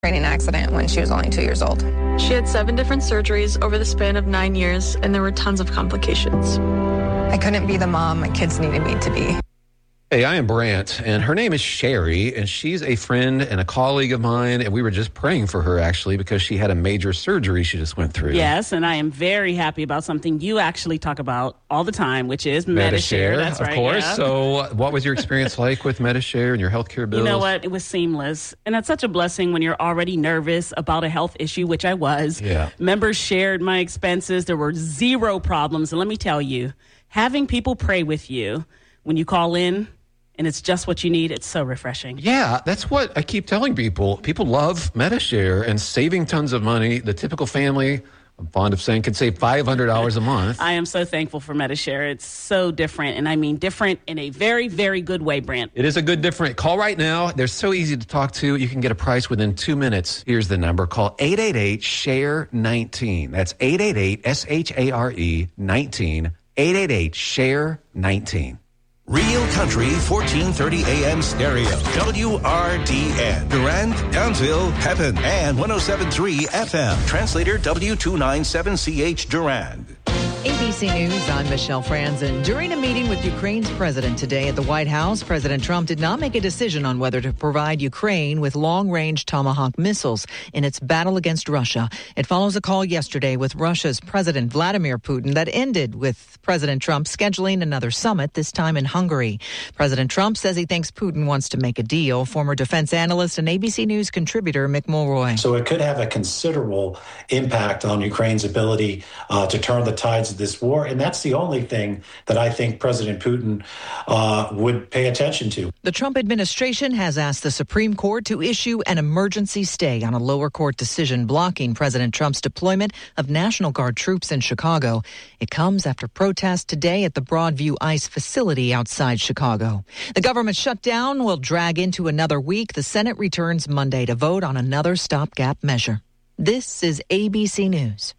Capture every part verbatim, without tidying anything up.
training accident when she was only two years old. She had seven different surgeries over the span of nine years, and there were tons of complications. I couldn't be the mom my kids needed me to be. Hey, I am Brant, and her name is Sherry, and she's a friend and a colleague of mine, and we were just praying for her, actually, because she had a major surgery she just went through. Yes, and I am very happy about something you actually talk about all the time, which is Medi-Share. Medi-Share. That's of right, course. yeah. So what was your experience like with Medi-Share and your healthcare bills? You know what? It was seamless, and that's such a blessing when you're already nervous about a health issue, which I was. Yeah. Members shared my expenses. There were zero problems, and let me tell you, having people pray with you when you call in, and it's just what you need, it's so refreshing. Yeah, that's what I keep telling people. People love Medi-Share and saving tons of money. The typical family, I'm fond of saying, can save five hundred dollars a month. I am so thankful for Medi-Share. It's so different, and I mean different in a very, very good way, Brant. It is a good different. Call right now. They're so easy to talk to. You can get a price within two minutes. Here's the number. Call eight eight eight, S H A R E, nineteen. That's eight eight eight, S H A R E, nineteen. eight eight eight, S H A R E, nineteen. Real Country fourteen thirty A M stereo. W R D N. Durand, Townsville, Pepin, and one oh seven point three F M. Translator W two ninety-seven C H Durand. A B C News, I'm Michelle Franzen. During a meeting with Ukraine's president today at the White House, President Trump did not make a decision on whether to provide Ukraine with long-range Tomahawk missiles in its battle against Russia. It follows a call yesterday with Russia's President Vladimir Putin that ended with President Trump scheduling another summit, this time in Hungary. President Trump says he thinks Putin wants to make a deal. Former defense analyst and A B C News contributor Mick Mulroy. So it could have a considerable impact on Ukraine's ability uh, to turn the tides of this war. And that's the only thing that I think President Putin uh, would pay attention to. The Trump administration has asked the Supreme Court to issue an emergency stay on a lower court decision blocking President Trump's deployment of National Guard troops in Chicago. It comes after protests today at the Broadview ICE facility outside Chicago. The government shutdown will drag into another week. The Senate returns Monday to vote on another stopgap measure. This is A B C News.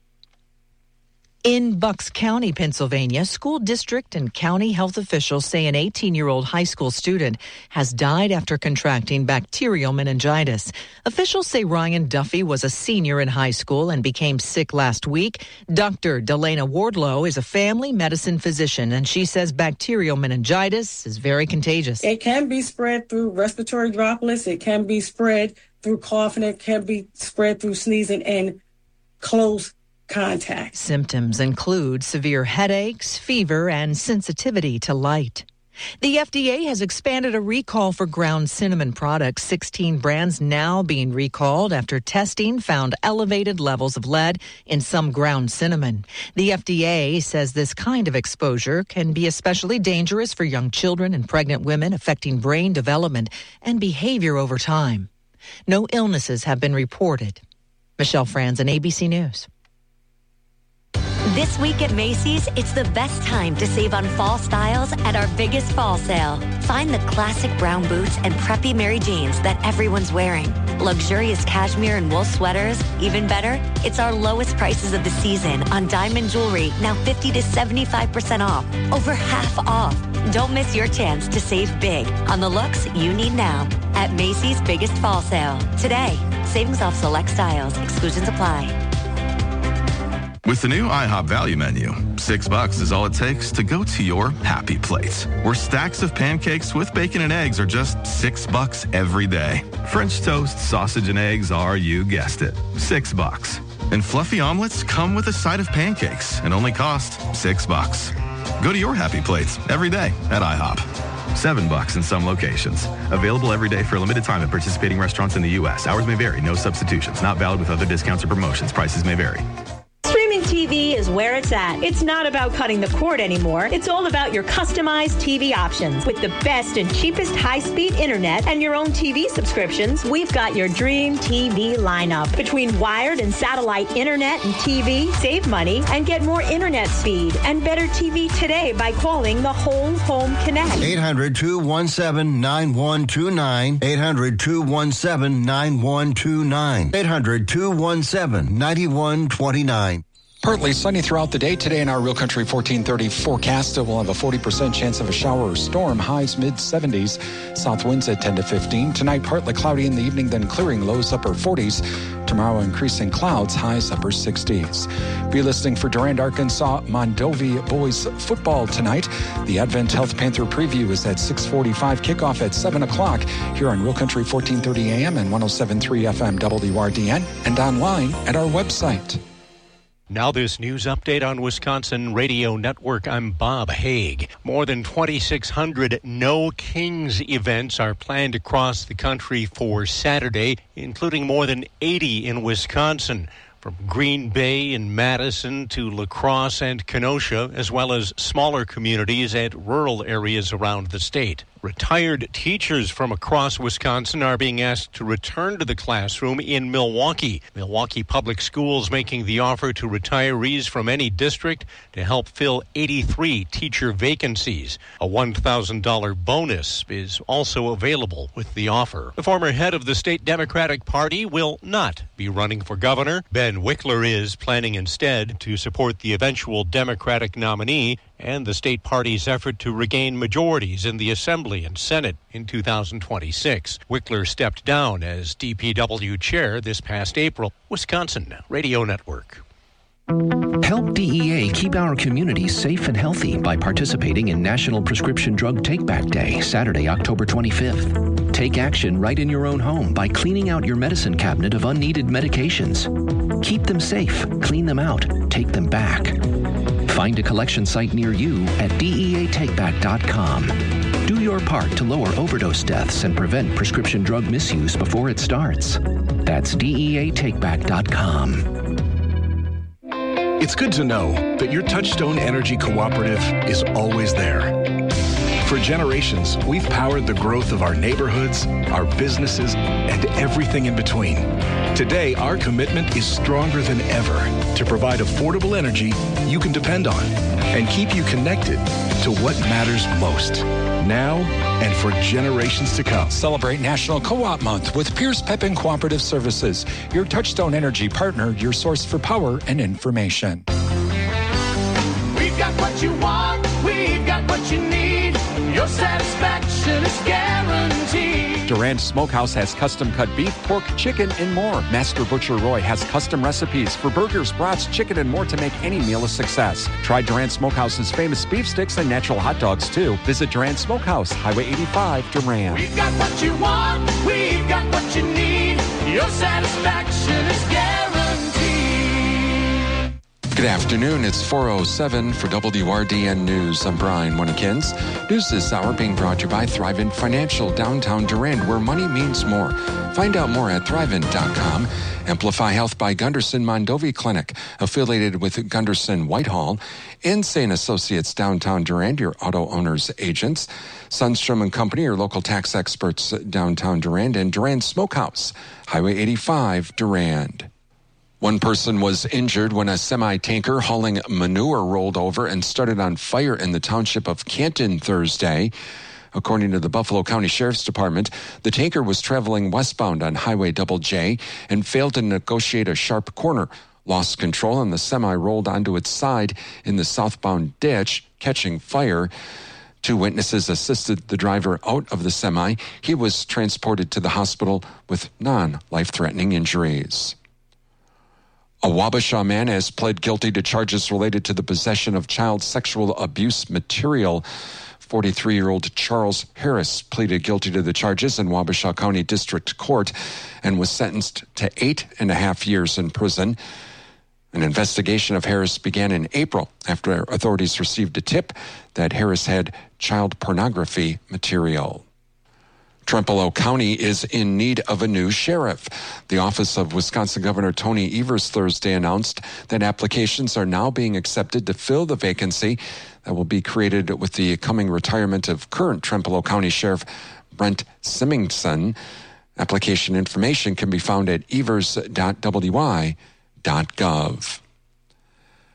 In Bucks County, Pennsylvania, school district and county health officials say an eighteen-year-old high school student has died after contracting bacterial meningitis. Officials say Ryan Duffy was a senior in high school and became sick last week. Doctor Delana Wardlow is a family medicine physician, and she says bacterial meningitis is very contagious. It can be spread through respiratory droplets. It can be spread through coughing. It can be spread through sneezing and close contact. Symptoms include severe headaches, fever, and sensitivity to light. The F D A has expanded a recall for ground cinnamon products. sixteen brands now being recalled after testing found elevated levels of lead in some ground cinnamon. The F D A says this kind of exposure can be especially dangerous for young children and pregnant women, affecting brain development and behavior over time. No illnesses have been reported. Michelle Franzen, A B C News. This week at Macy's, it's the best time to save on fall styles at our biggest fall sale. Find the classic brown boots and preppy Mary Janes that everyone's wearing. Luxurious cashmere and wool sweaters. Even better, it's our lowest prices of the season on diamond jewelry, now fifty to seventy-five percent off. Over half off. Don't miss your chance to save big on the looks you need now at Macy's biggest fall sale. Today, savings off select styles. Exclusions apply. With the new IHOP value menu, six bucks is all it takes to go to your happy place, where stacks of pancakes with bacon and eggs are just six bucks every day. French toast, sausage, and eggs are, you guessed it, six bucks. And fluffy omelets come with a side of pancakes and only cost six bucks. Go to your happy plates every day at IHOP. Seven bucks in some locations. Available every day for a limited time at participating restaurants in the U S. Hours may vary. No substitutions. Not valid with other discounts or promotions. Prices may vary. Streaming T V is where it's at. It's not about cutting the cord anymore. It's all about your customized T V options. With the best and cheapest high-speed internet and your own T V subscriptions, we've got your dream T V lineup. Between wired and satellite internet and T V, save money and get more internet speed and better T V today by calling the Whole Home Connect. eight hundred, two one seven, nine one two nine. eight hundred, two one seven, nine one two nine. eight hundred, two one seven, nine one two nine. Partly sunny throughout the day today in our Real Country fourteen thirty forecast. We'll have a forty percent chance of a shower or storm, highs mid seventies, south winds at ten to fifteen. Tonight, partly cloudy in the evening, then clearing, lows upper forties. Tomorrow, increasing clouds, highs upper sixties. Be listening for Durand, Arkansas, Mondovi boys football tonight. The Advent Health Panther preview is at six forty-five, kickoff at seven o'clock here on Real Country fourteen thirty A M and one oh seven point three F M W R D N and online at our website. Now this news update on Wisconsin Radio Network. I'm Bob Haig. More than twenty-six hundred No Kings events are planned across the country for Saturday, including more than eighty in Wisconsin. From Green Bay and Madison to La Crosse and Kenosha, as well as smaller communities and rural areas around the state. Retired teachers from across Wisconsin are being asked to return to the classroom in Milwaukee. Milwaukee Public Schools making the offer to retirees from any district to help fill eighty-three teacher vacancies. A one thousand dollars bonus is also available with the offer. The former head of the state Democratic Party will not be running for governor. Ben Wickler is planning instead to support the eventual Democratic nominee and the state party's effort to regain majorities in the Assembly and Senate in two thousand twenty-six. Wickler stepped down as D P W chair this past April. Wisconsin Radio Network. Help D E A keep our communities safe and healthy by participating in National Prescription Drug Take-Back Day, Saturday, October twenty-fifth. Take action right in your own home by cleaning out your medicine cabinet of unneeded medications. Keep them safe, clean them out, take them back. Find a collection site near you at D E A take back dot com. Do your part to lower overdose deaths and prevent prescription drug misuse before it starts. That's D E A take back dot com. It's good to know that your Touchstone Energy Cooperative is always there. For generations, we've powered the growth of our neighborhoods, our businesses, and everything in between. Today, our commitment is stronger than ever to provide affordable energy you can depend on and keep you connected to what matters most, now and for generations to come. Celebrate National Co-op Month with Pierce Pepin Cooperative Services, your Touchstone Energy partner, your source for power and information. We've got what you want, we've got what you need. Your satisfaction is guaranteed. Durand Smokehouse has custom-cut beef, pork, chicken, and more. Master Butcher Roy has custom recipes for burgers, brats, chicken, and more to make any meal a success. Try Durand Smokehouse's famous beef sticks and natural hot dogs, too. Visit Durand Smokehouse, Highway eighty-five, Durand. We've got what you want, we've got what you need. Your satisfaction is guaranteed. Good afternoon. It's four oh seven for W R D N News. I'm Brian Winnikins. News this hour being brought to you by Thrivent Financial, downtown Durand, where money means more. Find out more at thrivent dot com. Amplify Health by Gunderson Mondovi Clinic, affiliated with Gunderson Whitehall. Insane Associates, downtown Durand, your auto owners agents. Sundstrom and Company, your local tax experts, downtown Durand. And Durand Smokehouse, Highway eighty-five, Durand. One person was injured when a semi-tanker hauling manure rolled over and started on fire in the township of Canton Thursday. According to the Buffalo County Sheriff's Department, the tanker was traveling westbound on Highway Double J and failed to negotiate a sharp corner, lost control, and the semi rolled onto its side in the southbound ditch, catching fire. Two witnesses assisted the driver out of the semi. He was transported to the hospital with non-life-threatening injuries. A Wabasha man has pled guilty to charges related to the possession of child sexual abuse material. forty-three-year-old Charles Harris pleaded guilty to the charges in Wabasha County District Court and was sentenced to eight and a half years in prison. An investigation of Harris began in April after authorities received a tip that Harris had child pornography material. Trempealeau County is in need of a new sheriff. The office of Wisconsin Governor Tony Evers Thursday announced that applications are now being accepted to fill the vacancy that will be created with the coming retirement of current Trempealeau County Sheriff Brent Symingson. Application information can be found at evers dot w i dot gov.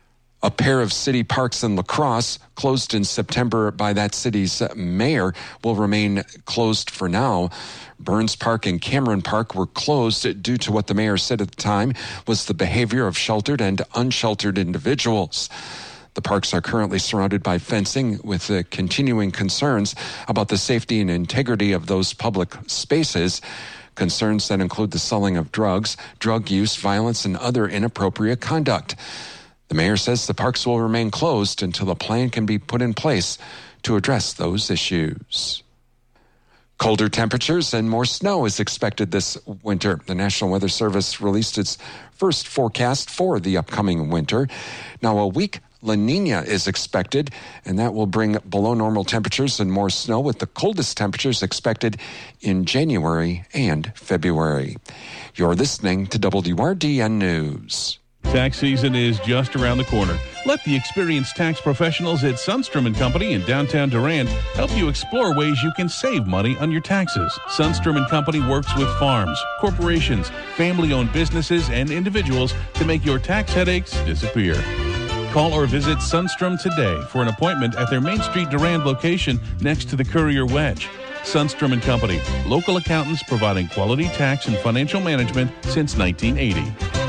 A pair of city parks in La Crosse, closed in September by that city's mayor, will remain closed for now. Burns Park and Cameron Park were closed due to what the mayor said at the time was the behavior of sheltered and unsheltered individuals. The parks are currently surrounded by fencing with uh, continuing concerns about the safety and integrity of those public spaces. Concerns that include the selling of drugs, drug use, violence, and other inappropriate conduct. The mayor says the parks will remain closed until a plan can be put in place to address those issues. Colder temperatures and more snow is expected this winter. The National Weather Service released its first forecast for the upcoming winter. Now, a weak La Nina is expected, and that will bring below normal temperatures and more snow, with the coldest temperatures expected in January and February. You're listening to W R D N News. Tax season is just around the corner. Let the experienced tax professionals at Sundstrom and Company in downtown Durand help you explore ways you can save money on your taxes. Sundstrom and Company works with farms, corporations, family-owned businesses, and individuals to make your tax headaches disappear. Call or visit Sundstrom today for an appointment at their Main Street Durand location next to the Courier Wedge. Sundstrom and Company, local accountants providing quality tax and financial management since nineteen eighty.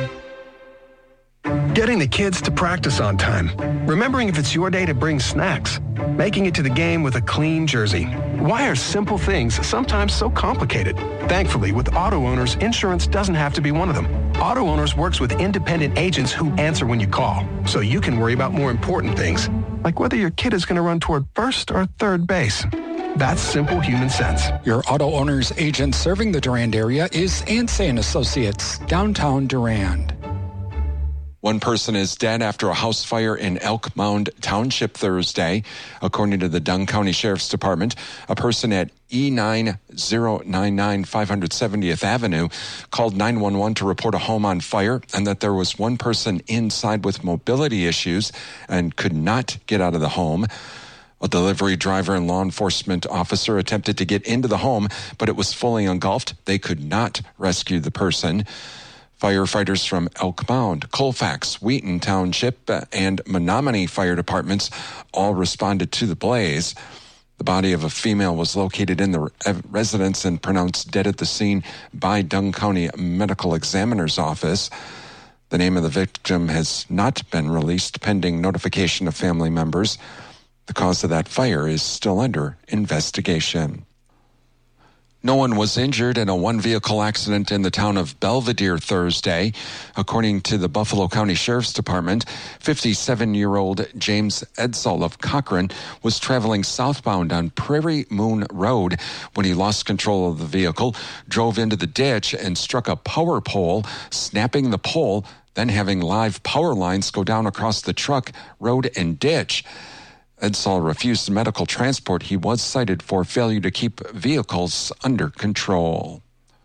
Getting the kids to practice on time. Remembering if it's your day to bring snacks. Making it to the game with a clean jersey. Why are simple things sometimes so complicated? Thankfully, with Auto Owners, insurance doesn't have to be one of them. Auto Owners works with independent agents who answer when you call, so you can worry about more important things, like whether your kid is going to run toward first or third base. That's simple human sense. Your Auto Owners agent serving the Durand area is Ansay and Associates, downtown Durand. One person is dead after a house fire in Elk Mound Township Thursday. According to the Dunn County Sheriff's Department, a person at E nine zero nine nine five hundred seventieth Avenue called nine one one to report a home on fire and that there was one person inside with mobility issues and could not get out of the home. A delivery driver and law enforcement officer attempted to get into the home, but it was fully engulfed. They could not rescue the person. Firefighters from Elk Mound, Colfax, Wheaton Township, and Menominee Fire Departments all responded to the blaze. The body of a female was located in the residence and pronounced dead at the scene by Dunn County Medical Examiner's Office. The name of the victim has not been released pending notification of family members. The cause of that fire is still under investigation. No one was injured in a one-vehicle accident in the town of Belvedere Thursday. According to the Buffalo County Sheriff's Department, fifty-seven-year-old James Edsall of Cochrane was traveling southbound on Prairie Moon Road when he lost control of the vehicle, drove into the ditch, and struck a power pole, snapping the pole, then having live power lines go down across the truck, road, and ditch. Edsall refused medical transport. He was cited for failure to keep vehicles under control.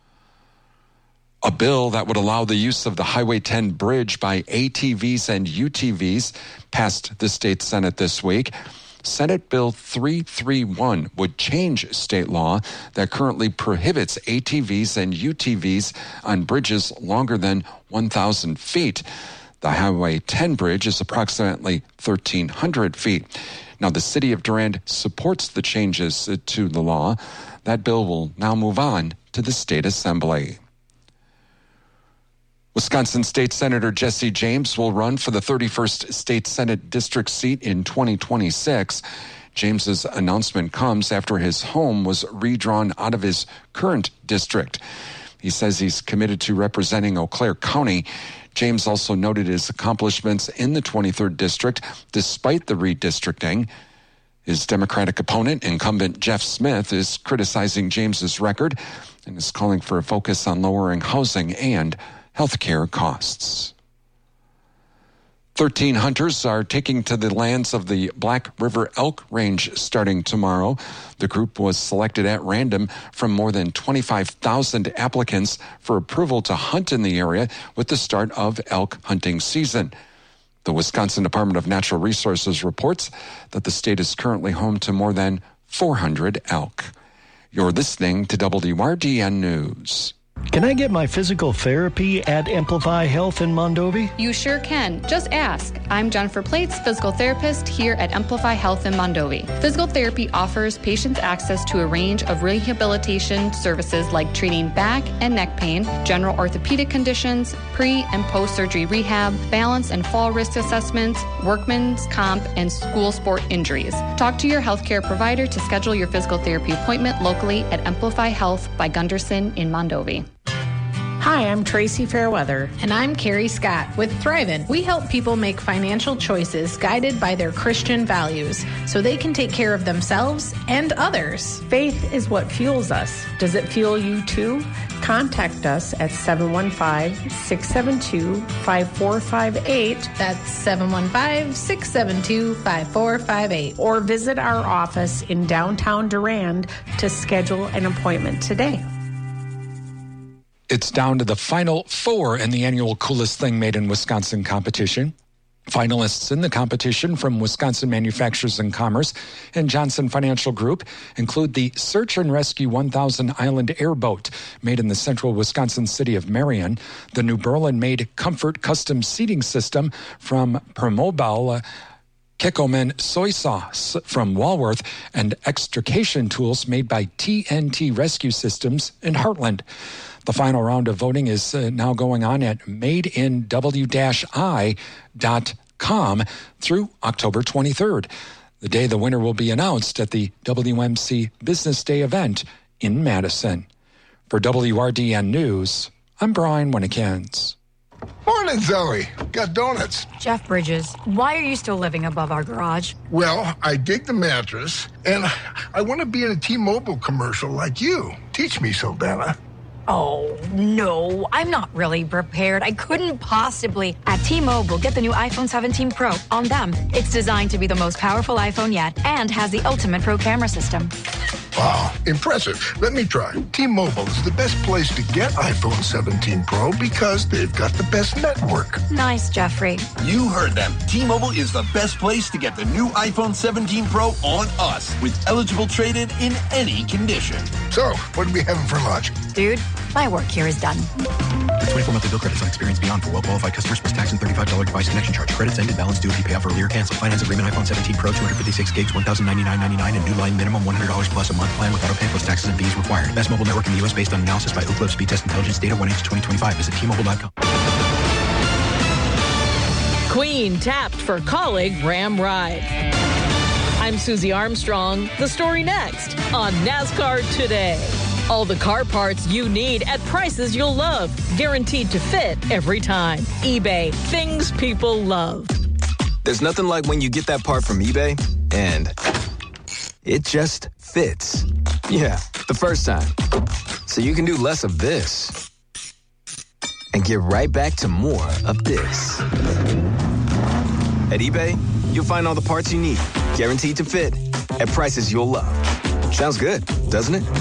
A bill that would allow the use of the Highway ten bridge by A T Vs and U T Vs passed the state Senate this week. Senate Bill three thirty-one would change state law that currently prohibits A T Vs and U T Vs on bridges longer than one thousand feet. The Highway ten bridge is approximately thirteen hundred feet. Now, the city of Durand supports the changes to the law. That bill will now move on to the state assembly. Wisconsin State Senator Jesse James will run for the thirty-first State Senate District seat in twenty twenty-six. James's announcement comes after his home was redrawn out of his current district. He says he's committed to representing Eau Claire County. James also noted his accomplishments in the twenty-third district despite the redistricting. His Democratic opponent, incumbent Jeff Smith, is criticizing James's record and is calling for a focus on lowering housing and health care costs. Thirteen hunters are taking to the lands of the Black River Elk Range starting tomorrow. The group was selected at random from more than twenty-five thousand applicants for approval to hunt in the area with the start of elk hunting season. The Wisconsin Department of Natural Resources reports that the state is currently home to more than four hundred elk. You're listening to W R D N News. Can I get my physical therapy at Amplify Health in Mondovi? You sure can. Just ask. I'm Jennifer Plates, physical therapist here at Amplify Health in Mondovi. Physical therapy offers patients access to a range of rehabilitation services like treating back and neck pain, general orthopedic conditions, pre- and post-surgery rehab, balance and fall risk assessments, workman's comp, and school sport injuries. Talk to your healthcare provider to schedule your physical therapy appointment locally at Amplify Health by Gunderson in Mondovi. Hi, I'm Tracy Fairweather. And I'm Carrie Scott with Thrivent. We help people make financial choices guided by their Christian values so they can take care of themselves and others. Faith is what fuels us. Does it fuel you too? Contact us at seven one five, six seven two, five four five eight. That's seven one five, six seven two, five four five eight. Or visit our office in downtown Durand to schedule an appointment today. It's down to the final four in the annual Coolest Thing Made in Wisconsin competition. Finalists in the competition from Wisconsin Manufacturers and Commerce and Johnson Financial Group include the Search and Rescue one thousand Island Airboat, made in the central Wisconsin city of Marion, the New Berlin-made Comfort Custom Seating System from Permobile, Kikkoman Soy Sauce from Walworth, and extrication tools made by T N T Rescue Systems in Heartland. The final round of voting is uh, now going on at made in w dash i dot com through October twenty-third. The day the winner will be announced at the W M C Business Day event in Madison. For W R D N News, I'm Brian Winnikins. Morning, Zoe. Got donuts. Jeff Bridges, why are you still living above our garage? Well, I dig the mattress, and I want to be in a T-Mobile commercial like you. Teach me, Saldana. Oh, no, I'm not really prepared. I couldn't possibly. At T-Mobile, get the new iPhone seventeen Pro. On them, it's designed to be the most powerful iPhone yet and has the ultimate pro camera system. Wow, impressive. Let me try. T-Mobile is the best place to get iPhone seventeen Pro because they've got the best network. Nice, Jeffrey. You heard them. T-Mobile is the best place to get the new iPhone seventeen Pro on us with eligible trade-in in any condition. So, what are we having for lunch? Dude, my work here is done. twenty-four monthly bill credits on Experience Beyond for well-qualified customers plus tax and thirty-five dollars device connection charge. Credits ended. Balance due if you pay off earlier. Cancel. Finance agreement iPhone seventeen Pro, two hundred fifty-six gigs, one thousand ninety-nine ninety-nine, and new line minimum one hundred dollars plus a month plan with auto pay plus taxes and fees required. Best mobile network in the U S based on analysis by Ookla Speed Test Intelligence Data one H twenty twenty-five. Visit T Mobile dot com. Queen tapped for colleague Ram ride. I'm Susie Armstrong. The story next on NASCAR Today. All the car parts you need at prices you'll love. Guaranteed to fit every time. eBay. Things people love. There's nothing like when you get that part from eBay and it just fits. Yeah, the first time. So you can do less of this and get right back to more of this. At eBay, you'll find all the parts you need, guaranteed to fit, at prices you'll love. Sounds good, doesn't it?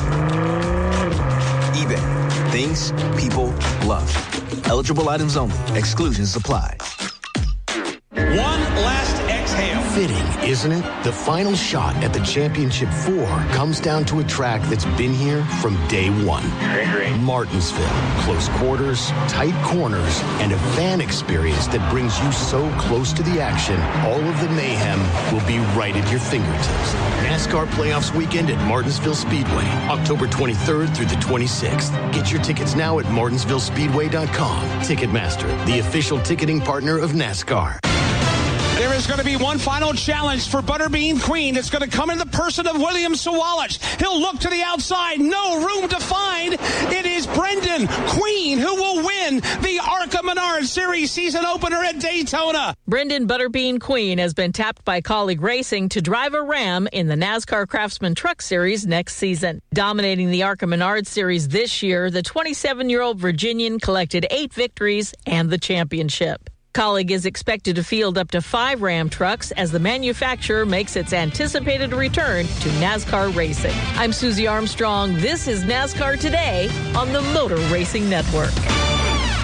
eBay. Things people love. Eligible items only. Exclusions apply. One last exhale. Fitting, isn't it? The final shot at the Championship Four comes down to a track that's been here from day one. Martinsville. Close quarters, tight corners, and a fan experience that brings you so close to the action, all of the mayhem will be right at your fingertips. NASCAR Playoffs Weekend at Martinsville Speedway, October twenty-third through the twenty-sixth. Get your tickets now at martinsville speedway dot com. Ticketmaster, the official ticketing partner of NASCAR. There is going to be one final challenge for Butterbean Queen. It's going to come in the person of William Sawalich. He'll look to the outside. No room to find. It is Brendan Queen who will win the ARCA Menard Series season opener at Daytona. Brendan Butterbean Queen has been tapped by Colleague Racing to drive a Ram in the NASCAR Craftsman Truck Series next season. Dominating the ARCA Menard Series this year, the twenty-seven-year-old Virginian collected eight victories and the championship. Colleague is expected to field up to five Ram trucks as the manufacturer makes its anticipated return to NASCAR racing. I'm Susie Armstrong. This is NASCAR Today on the Motor Racing Network.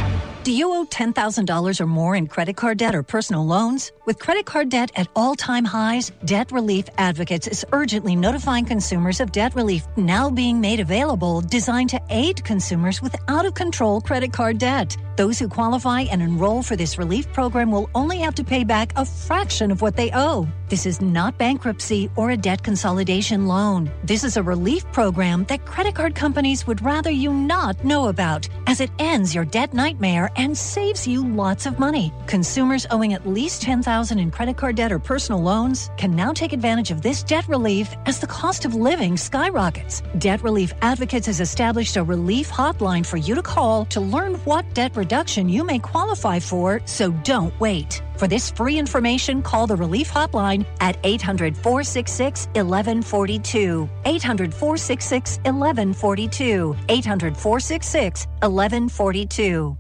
Do you owe ten thousand dollars or more in credit card debt or personal loans? With credit card debt at all-time highs, Debt Relief Advocates is urgently notifying consumers of debt relief now being made available, designed to aid consumers with out-of-control credit card debt. Those who qualify and enroll for this relief program will only have to pay back a fraction of what they owe. This is not bankruptcy or a debt consolidation loan. This is a relief program that credit card companies would rather you not know about, as it ends your debt nightmare and saves you lots of money. Consumers owing at least ten thousand dollars in credit card debt or personal loans can now take advantage of this debt relief as the cost of living skyrockets. Debt Relief Advocates has established a relief hotline for you to call to learn what debt reduction you may qualify for, so don't wait. For this free information, call the Relief Hotline at eight hundred, four six six, one one four two. eight hundred, four six six, one one four two. eight hundred, four six six, one one four two.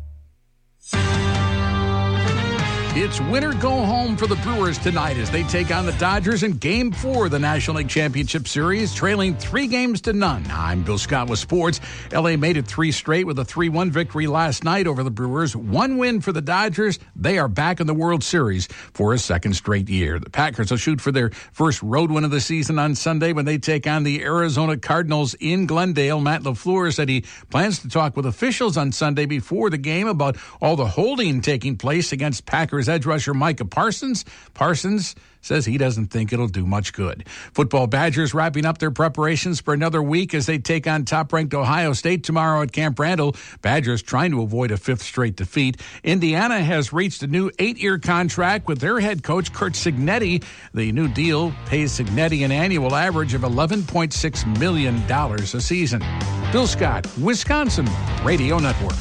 It's winner go home for the Brewers tonight as they take on the Dodgers in Game four of the National League Championship Series, trailing three games to none. I'm Bill Scott with sports. L A made it three straight with a three one victory last night over the Brewers. One win for the Dodgers. They are back in the World Series for a second straight year. The Packers will shoot for their first road win of the season on Sunday when they take on the Arizona Cardinals in Glendale. Matt LaFleur said he plans to talk with officials on Sunday before the game about all the holding taking place against Packers edge rusher Micah Parsons. Parsons says he doesn't think it'll do much good. Football Badgers wrapping up their preparations for another week as they take on top-ranked Ohio State tomorrow at Camp Randall. Badgers trying to avoid a fifth straight defeat. Indiana has reached a new eight-year contract with their head coach, Curt Cignetti. The new deal pays Cignetti an annual average of eleven point six million dollars a season. Bill Scott, Wisconsin Radio Network.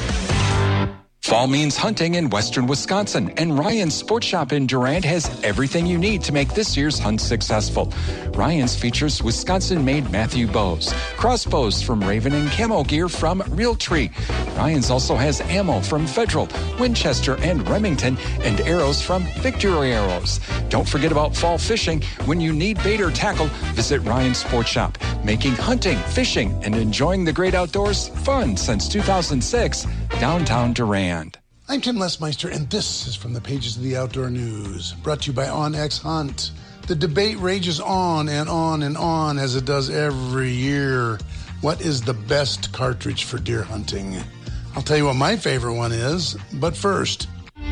Fall means hunting in western Wisconsin, and Ryan's Sports Shop in Durand has everything you need to make this year's hunt successful. Ryan's features Wisconsin-made Matthew bows, crossbows from Raven, and camo gear from Realtree. Ryan's also has ammo from Federal, Winchester, and Remington, and arrows from Victory Arrows. Don't forget about fall fishing. When you need bait or tackle, visit Ryan's Sports Shop, making hunting, fishing, and enjoying the great outdoors fun since two thousand six, downtown Durand. I'm Tim Lesmeister, and this is from the pages of the Outdoor News, brought to you by OnX Hunt. The debate rages on and on and on, as it does every year. What is the best cartridge for deer hunting? I'll tell you what my favorite one is, but first.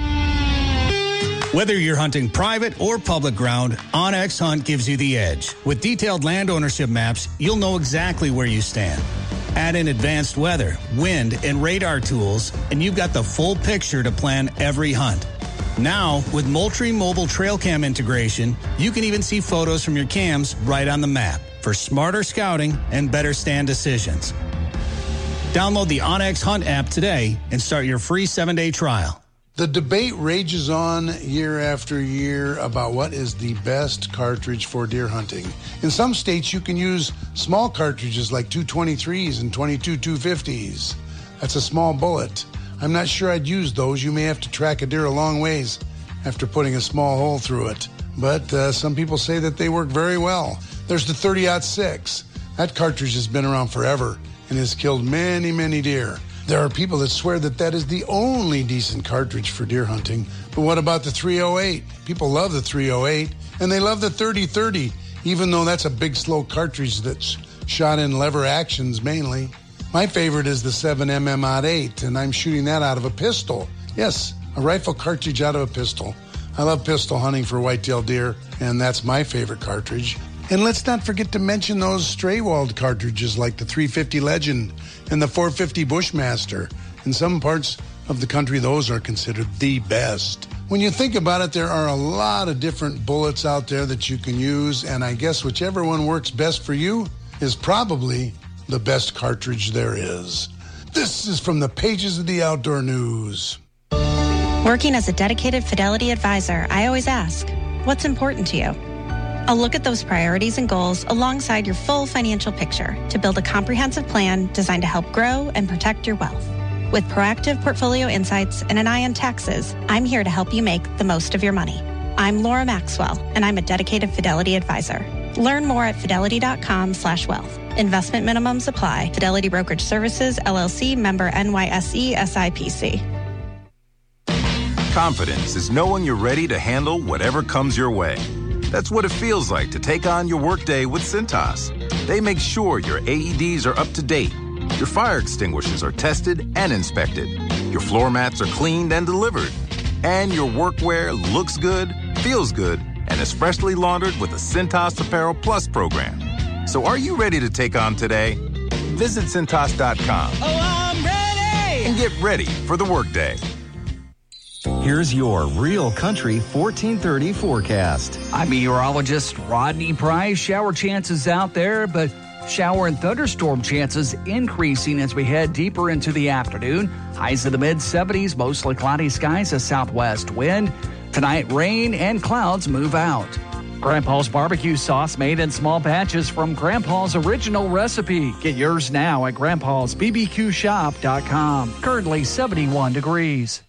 Whether you're hunting private or public ground, OnX Hunt gives you the edge. With detailed land ownership maps, you'll know exactly where you stand. Add in advanced weather, wind, and radar tools, and you've got the full picture to plan every hunt. Now, with Moultrie Mobile Trail Cam integration, you can even see photos from your cams right on the map for smarter scouting and better stand decisions. Download the OnX Hunt app today and start your free seven-day trial. The debate rages on year after year about what is the best cartridge for deer hunting. In some states, you can use small cartridges like two twenty-threes and twenty-two two fifties. That's a small bullet. I'm not sure I'd use those. You may have to track a deer a long ways after putting a small hole through it. But uh, some people say that they work very well. There's the thirty aught six. That cartridge has been around forever and has killed many, many deer. There are people that swear that that is the only decent cartridge for deer hunting. But what about the three oh eight? People love the three oh eight, and they love the thirty thirty, even though that's a big, slow cartridge that's shot in lever actions mainly. My favorite is the seven millimeter Mod eight, and I'm shooting that out of a pistol. Yes, a rifle cartridge out of a pistol. I love pistol hunting for whitetail deer, and that's my favorite cartridge. And let's not forget to mention those stray-walled cartridges like the three fifty Legend and the four fifty Bushmaster. In some parts of the country, those are considered the best. When you think about it, there are a lot of different bullets out there that you can use, and I guess whichever one works best for you is probably the best cartridge there is. This is from the pages of the Outdoor News. Working as a dedicated Fidelity advisor, I always ask, what's important to you? I'll look at those priorities and goals alongside your full financial picture to build a comprehensive plan designed to help grow and protect your wealth. With proactive portfolio insights and an eye on taxes, I'm here to help you make the most of your money. I'm Laura Maxwell, and I'm a dedicated Fidelity advisor. Learn more at fidelity.com slash wealth. Investment minimums apply. Fidelity Brokerage Services, L L C, member N Y S E, S I P C. Confidence is knowing you're ready to handle whatever comes your way. That's what it feels like to take on your workday with Cintas. They make sure your A E Ds are up to date, your fire extinguishers are tested and inspected, your floor mats are cleaned and delivered, and your workwear looks good, feels good, and is freshly laundered with the Cintas Apparel Plus program. So are you ready to take on today? Visit Cintas dot com. Oh, I'm ready! And get ready for the workday. Here's your Real Country fourteen thirty forecast. I'm meteorologist Rodney Price. Shower chances out there, but shower and thunderstorm chances increasing as we head deeper into the afternoon. Highs in the mid seventies, mostly cloudy skies, a southwest wind. Tonight, rain and clouds move out. Grandpa's barbecue sauce made in small batches from Grandpa's original recipe. Get yours now at grandpas b b q shop dot com. Currently seventy-one degrees.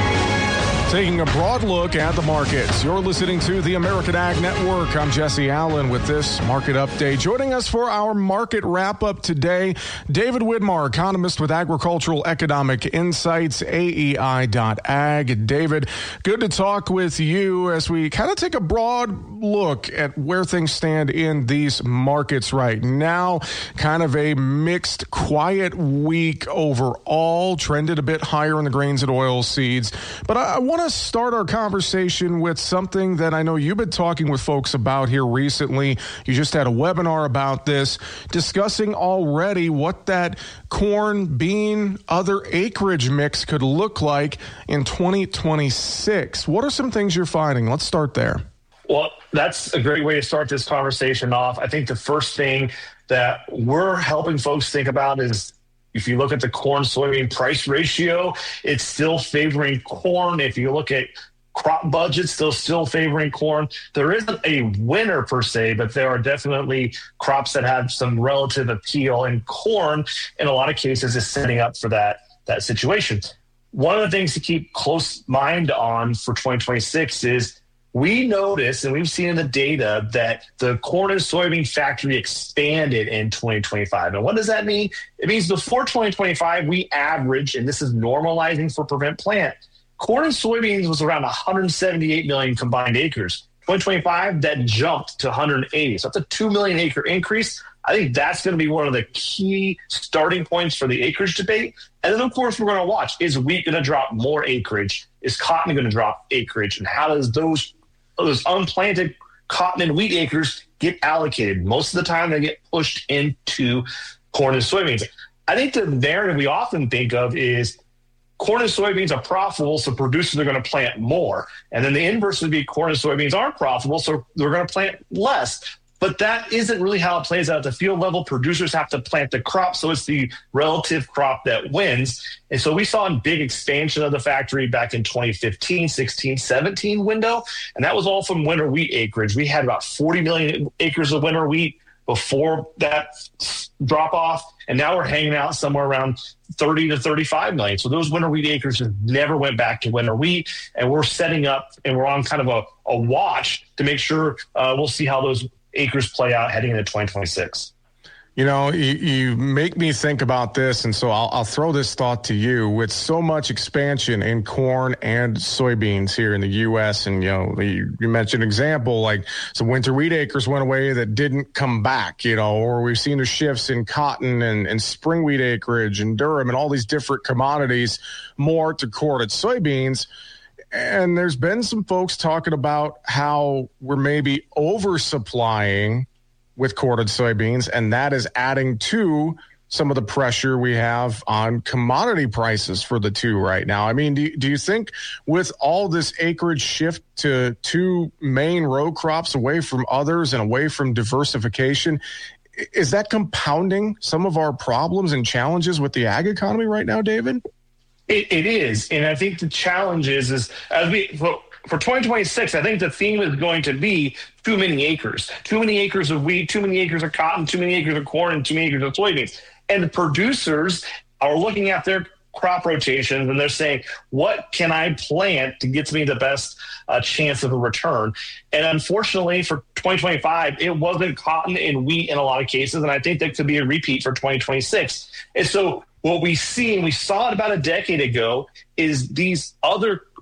Taking a broad look at the markets. You're listening to the American Ag Network. I'm Jesse Allen with this market update. Joining us for our market wrap-up today, David Widmar, economist with Agricultural Economic Insights, A E I dot ag. David, good to talk with you as we kind of take a broad look at where things stand in these markets right now. Kind of a mixed, quiet week overall, trended a bit higher in the grains and oil seeds. But I, I want to start our conversation with something that I know you've been talking with folks about here recently. You just had a webinar about this, discussing already what that corn, bean, other acreage mix could look like in twenty twenty-six. What are some things you're finding? Let's start there. Well, that's a great way to start this conversation off. I think the first thing that we're helping folks think about is, if you look at the corn-soybean price ratio, it's still favoring corn. If you look at crop budgets, still still favoring corn. There isn't a winner per se, but there are definitely crops that have some relative appeal, and corn, in a lot of cases, is setting up for that, that situation. One of the things to keep close mind on for twenty twenty-six is we noticed, and we've seen in the data, that the corn and soybean factory expanded in twenty twenty-five. And what does that mean? It means before twenty twenty-five, we averaged, and this is normalizing for Prevent Plant, corn and soybeans was around one hundred seventy-eight million combined acres. twenty twenty-five, that jumped to one hundred eighty. So that's a two million acre increase. I think that's going to be one of the key starting points for the acreage debate. And then, of course, we're going to watch, is wheat going to drop more acreage? Is cotton going to drop acreage? And how does those those unplanted cotton and wheat acres get allocated? Most of the time they get pushed into corn and soybeans. I think the narrative we often think of is corn and soybeans are profitable, so producers are going to plant more. And then the inverse would be corn and soybeans aren't profitable, so they're going to plant less. But that isn't really how it plays out at the field level. Producers have to plant the crop, so it's the relative crop that wins. And so we saw a big expansion of the factory back in twenty fifteen, sixteen, seventeen window, and that was all from winter wheat acreage. We had about forty million acres of winter wheat before that drop off, and now we're hanging out somewhere around thirty to thirty-five million. So those winter wheat acres just never went back to winter wheat, and we're setting up, and we're on kind of a, a watch to make sure uh, we'll see how those acres play out heading into twenty twenty-six. You know, you, you make me think about this, and so I'll, I'll throw this thought to you. With so much expansion in corn and soybeans here in the U S, and, you know, you, you mentioned an example, like some winter wheat acres went away that didn't come back, you know, or we've seen the shifts in cotton and, and spring wheat acreage and durum and all these different commodities more to corded soybeans. And there's been some folks talking about how we're maybe oversupplying with corded soybeans, and that is adding to some of the pressure we have on commodity prices for the two right now. I mean, do you, do you think with all this acreage shift to two main row crops away from others and away from diversification, is that compounding some of our problems and challenges with the ag economy right now, David? It, it is, and I think the challenge is, is as we for, for twenty twenty-six, I think the theme is going to be too many acres, too many acres of wheat, too many acres of cotton, too many acres of corn, and too many acres of soybeans. And the producers are looking at their crop rotations, and they're saying, what can I plant to get me the best uh, chance of a return? And unfortunately, for twenty twenty-five, it wasn't cotton and wheat in a lot of cases, and I think that could be a repeat for twenty twenty-six. And so what we see, and we saw it about a decade ago, is these other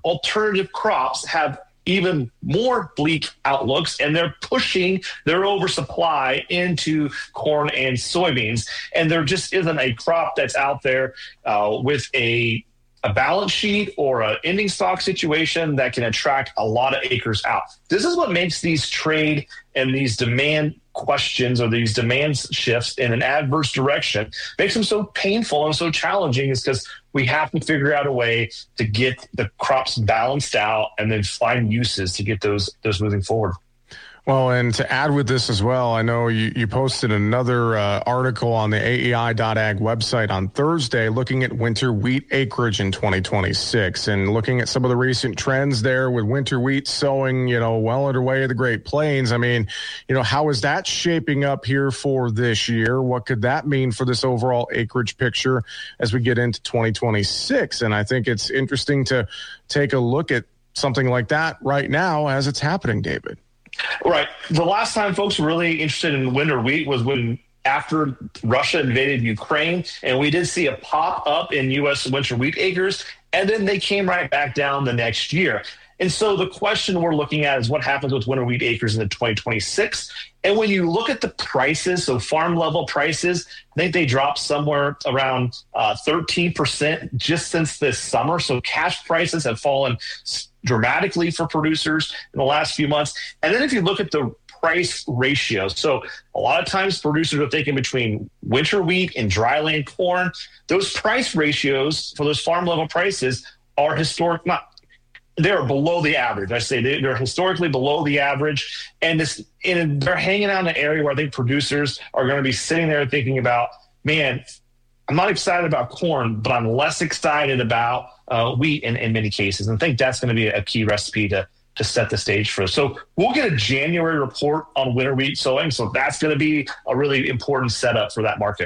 alternative crops have even more bleak outlooks, and they're pushing their oversupply into corn and soybeans. And there just isn't a crop that's out there uh, with a a balance sheet or an ending stock situation that can attract a lot of acres out. This is what makes these trade and these demand questions or these demand shifts in an adverse direction, makes them so painful and so challenging, is because we have to figure out a way to get the crops balanced out and then find uses to get those those moving forward. Well, and to add with this as well, I know you, you posted another uh, article on the A E I dot ag website on Thursday looking at winter wheat acreage in twenty twenty-six and looking at some of the recent trends there with winter wheat sowing, you know, well underway in the Great Plains. I mean, you know, how is that shaping up here for this year? What could that mean for this overall acreage picture as we get into twenty twenty-six? And I think it's interesting to take a look at something like that right now as it's happening, David. Right. The last time folks were really interested in winter wheat was when after Russia invaded Ukraine, and we did see a pop up in U S winter wheat acres, and then they came right back down the next year. And so the question we're looking at is what happens with winter wheat acres in the twenty twenty-six. And when you look at the prices, so farm level prices, I think they dropped somewhere around uh, thirteen percent just since this summer. So cash prices have fallen dramatically for producers in the last few months. And then if you look at the price ratio, so a lot of times producers are thinking between winter wheat and dryland corn. Those price ratios for those farm level prices are historic, not they're below the average. I say they're historically below the average, and this and they're hanging out in an area where I think producers are going to be sitting there thinking about, man, I'm not excited about corn, but I'm less excited about uh, wheat in, in many cases. And I think that's going to be a key recipe to to set the stage for us. So we'll get a January report on winter wheat sowing, so that's going to be a really important setup for that market.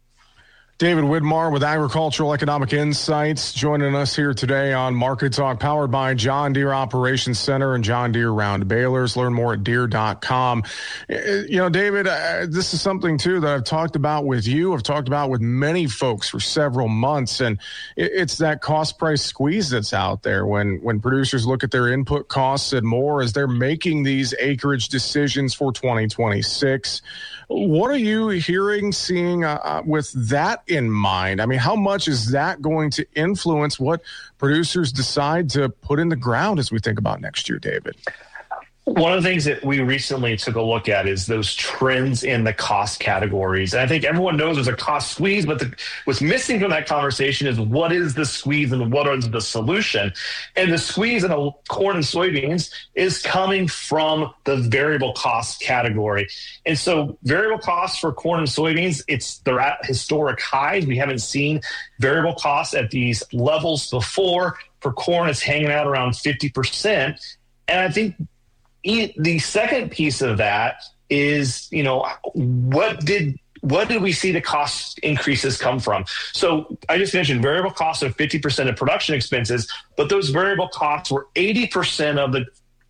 David Widmar with Agricultural Economic Insights joining us here today on Market Talk, powered by John Deere Operations Center and John Deere Round Balers. Learn more at deere dot com. You know, David, uh, this is something, too, that I've talked about with you. I've talked about with many folks for several months, and it, it's that cost-price squeeze that's out there when, when producers look at their input costs and more as they're making these acreage decisions for twenty twenty-six. What are you hearing, seeing uh, with that in mind? I mean, how much is that going to influence what producers decide to put in the ground as we think about next year, David? One of the things that we recently took a look at is those trends in the cost categories. And I think everyone knows there's a cost squeeze, but the, what's missing from that conversation is what is the squeeze and what is the solution? And the squeeze in the corn and soybeans is coming from the variable cost category. And so variable costs for corn and soybeans, it's they're at historic highs. We haven't seen variable costs at these levels before. For corn, it's hanging out around fifty percent. And I think the second piece of that is, you know, what did what did we see the cost increases come from? So I just mentioned variable costs are fifty percent of production expenses, but those variable costs were eighty percent of the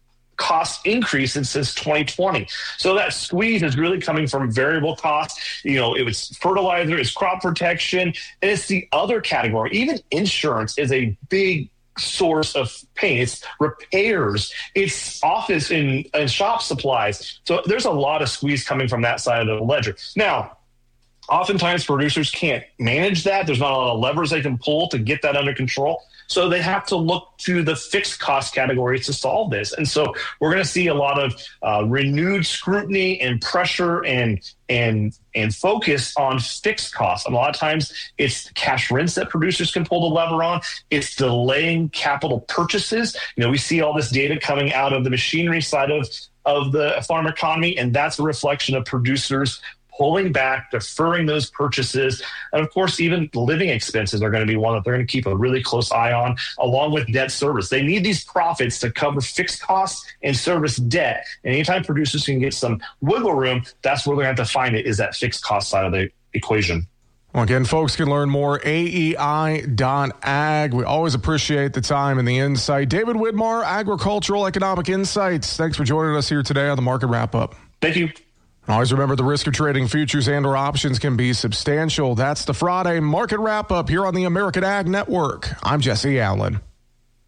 cost increases since twenty twenty. So that squeeze is really coming from variable costs. You know, it was fertilizer, it's crop protection, and it's the other category. Even insurance is a big source of pain. It's repairs, it's office and, and shop supplies. So there's a lot of squeeze coming from that side of the ledger. Now, oftentimes producers can't manage that. There's not a lot of levers they can pull to get that under control. So they have to look to the fixed cost categories to solve this. And so we're going to see a lot of uh, renewed scrutiny and pressure and and and focus on fixed costs. And a lot of times it's cash rents that producers can pull the lever on. It's delaying capital purchases. You know, we see all this data coming out of the machinery side of, of the farm economy, and that's a reflection of producers pulling back, deferring those purchases. And of course, even living expenses are going to be one that they're going to keep a really close eye on, along with debt service. They need these profits to cover fixed costs and service debt. And anytime producers can get some wiggle room, that's where they're going to have to find it, is that fixed cost side of the equation. Well, again, folks can learn more, A E I dot ag. We always appreciate the time and the insight. David Widmar, Agricultural Economic Insights. Thanks for joining us here today on the Market Wrap-Up. Thank you. Always remember, the risk of trading futures and or options can be substantial. That's the Friday Market Wrap-Up here on the American Ag Network. I'm Jesse Allen.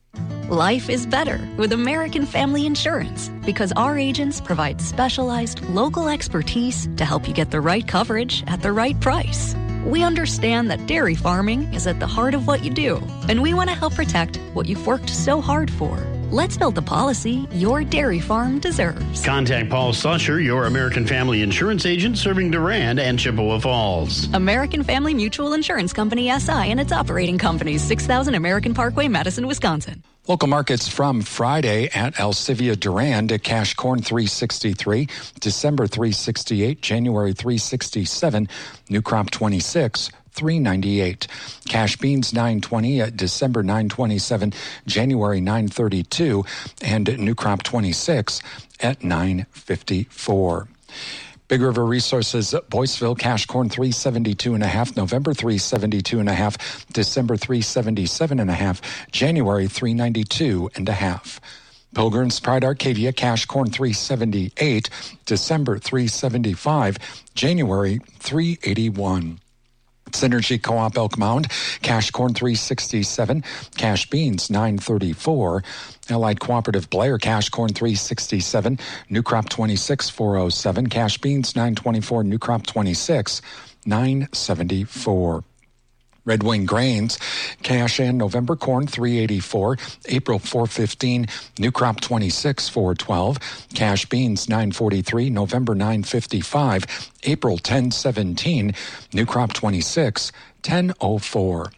Life is better with American Family Insurance because our agents provide specialized local expertise to help you get the right coverage at the right price. We understand that dairy farming is at the heart of what you do, and we want to help protect what you've worked so hard for. Let's build the policy your dairy farm deserves. Contact Paul Susher, your American Family Insurance agent serving Durand and Chippewa Falls. American Family Mutual Insurance Company, S I, and its operating companies, six thousand American Parkway, Madison, Wisconsin. Local markets from Friday at Alcivia Durand at cash corn three sixty-three, December three sixty-eight, January three sixty-seven, new crop twenty-six, three ninety-eight. Cash beans nine twenty at December nine twenty-seven, January nine thirty-two, and new crop twenty-six at nine fifty-four. Big River Resources, Boyceville, cash corn three seventy-two and a half, November three seventy-two and a half, December three seventy-seven and a half, January three ninety-two and a half. Pilgrim's Pride Arcadia, cash corn three seventy-eight, December three seventy-five, January three eighty-one. Synergy Co-op Elk Mound, cash corn three sixty-seven, cash beans nine thirty-four. Allied Cooperative Blair, cash corn three sixty-seven, new crop twenty-six four oh seven, cash beans nine twenty-four, new crop twenty-six nine seventy-four. Red Wing Grains, cash and November corn three eighty-four, April four fifteen, new crop twenty-six four twelve, cash beans nine forty-three, November nine fifty-five, April ten seventeen, new crop twenty-six ten oh four.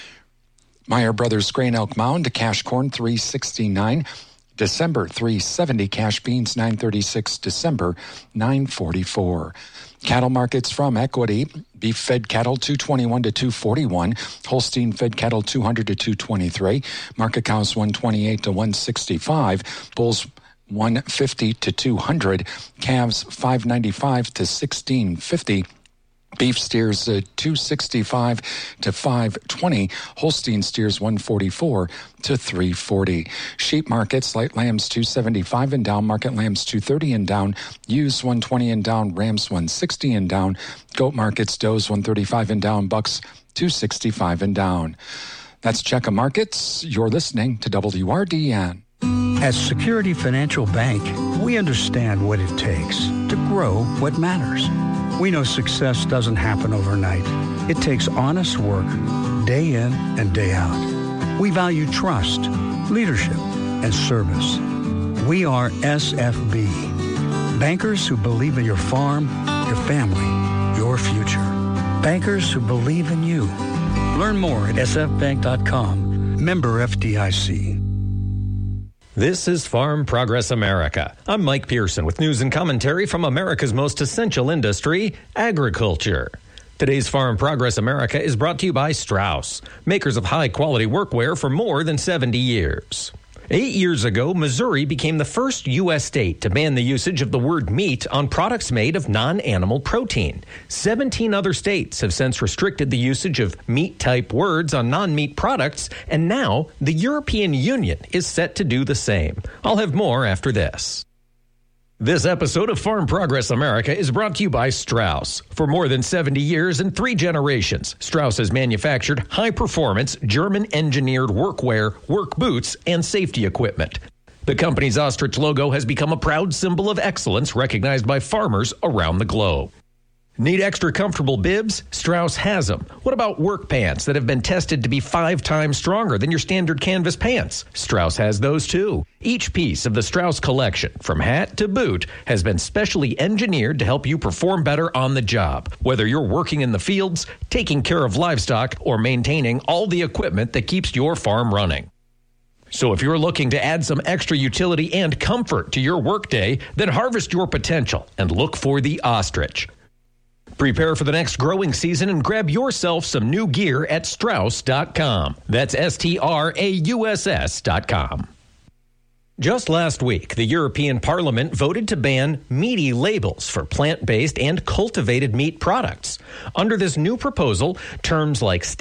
Meyer Brothers Grain Elk Mound, cash corn three sixty-nine, December three seventy, cash beans nine thirty-six, December nine forty-four. Cattle markets from Equity, beef fed cattle two twenty-one to two forty-one, Holstein fed cattle two hundred to two twenty-three, market cows one twenty-eight to one sixty-five, bulls one fifty to two hundred, calves five ninety-five to sixteen fifty. Beef steers uh, two sixty-five to five twenty. Holstein steers one forty-four to three forty. Sheep markets, light lambs two seventy-five and down, market lambs two thirty and down, ewes one twenty and down, rams one sixty and down, goat markets, does one thirty-five and down, bucks two sixty-five and down. That's Checka Markets. You're listening to W R D N. At Security Financial Bank, we understand what it takes to grow what matters. We know success doesn't happen overnight. It takes honest work, day in and day out. We value trust, leadership, and service. We are S F B, bankers who believe in your farm, your family, your future. Bankers who believe in you. Learn more at s f bank dot com. Member F D I C. This is Farm Progress America. I'm Mike Pearson with news and commentary from America's most essential industry, agriculture. Today's Farm Progress America is brought to you by Strauss, makers of high-quality workwear for more than seventy years. Eight years ago, Missouri became the first U S state to ban the usage of the word meat on products made of non-animal protein. Seventeen other states have since restricted the usage of meat-type words on non-meat products, and now the European Union is set to do the same. I'll have more after this. This episode of Farm Progress America is brought to you by Strauss. For more than seventy years and three generations, Strauss has manufactured high-performance, German-engineered workwear, work boots, and safety equipment. The company's ostrich logo has become a proud symbol of excellence recognized by farmers around the globe. Need extra comfortable bibs? Strauss has them. What about work pants that have been tested to be five times stronger than your standard canvas pants? Strauss has those too. Each piece of the Strauss collection, from hat to boot, has been specially engineered to help you perform better on the job, whether you're working in the fields, taking care of livestock, or maintaining all the equipment that keeps your farm running. So if you're looking to add some extra utility and comfort to your workday, then harvest your potential and look for the ostrich. Prepare for the next growing season and grab yourself some new gear at Strauss dot com. That's S T R A U S S dot com. Just last week, the European Parliament voted to ban meaty labels for plant-based and cultivated meat products. Under this new proposal, terms like steak,